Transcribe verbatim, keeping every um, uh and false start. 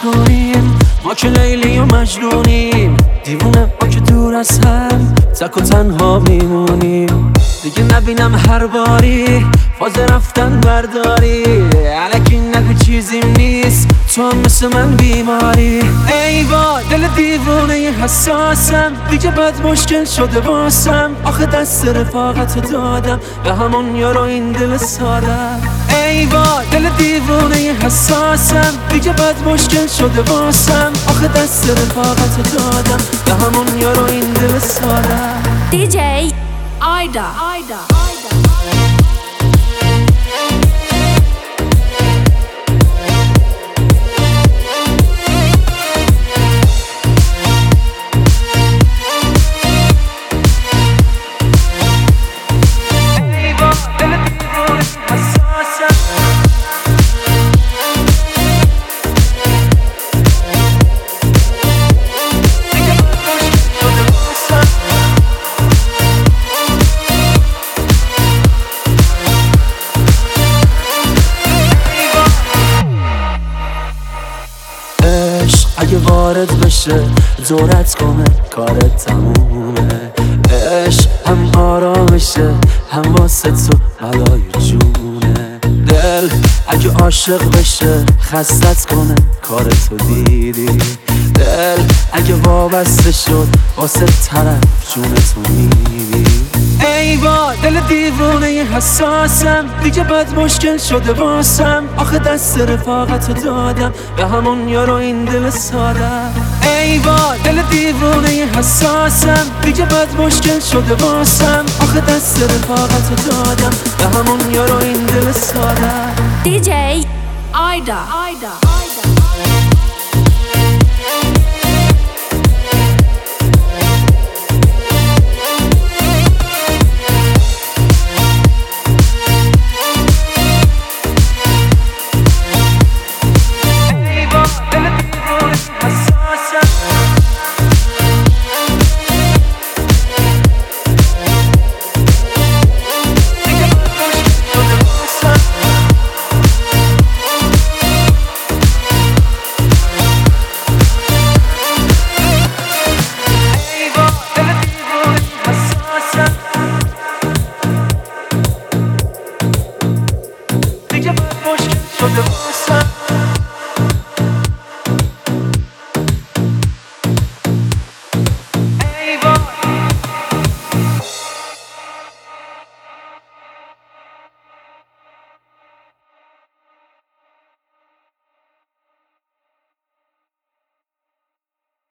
کنیم، ما که لیلی و مجنونیم، دیوونه ما که دور از هم تک و تنها میمونیم. دیگه نبینم هر باری فاز رفتن برداری، الکی نگو چیزیم نیست، تو هم مثل من بیماری. ای وای دل دیوونه حساسم، دیگه بد مشکل شده واسم، آخه دست رفاقت دادم به همون یارو این دل سادم. ای وای دل دیوونه حساسم، دیگه بد مشکل شده واسم، آخه دست رفاقت دادم به همون یارو این دل سادم. دی جی آیدا آیدا اگه وارد بشه دورت کنه کارت تمومه. عشق هم آرامشه هم واسه تو بلای جونه. دل اگه عاشق بشه خستت کنه کارتو دیدی. دل اگه وابسته شد واسه طرف جونتو میدی. ای وای دل دیوونه حساسم، دیگه بد مشکل شده واسم، آخه دست رفاقت دادم به همون یارو این دل سادم. ای وای دل دیوونه حساسم، دیگه بد مشکل شده واسم، آخه دست رفاقت دادم به همون یارو این دل سادم. دی جی آیدا آیدا دیگه بد مشکل شده واسم.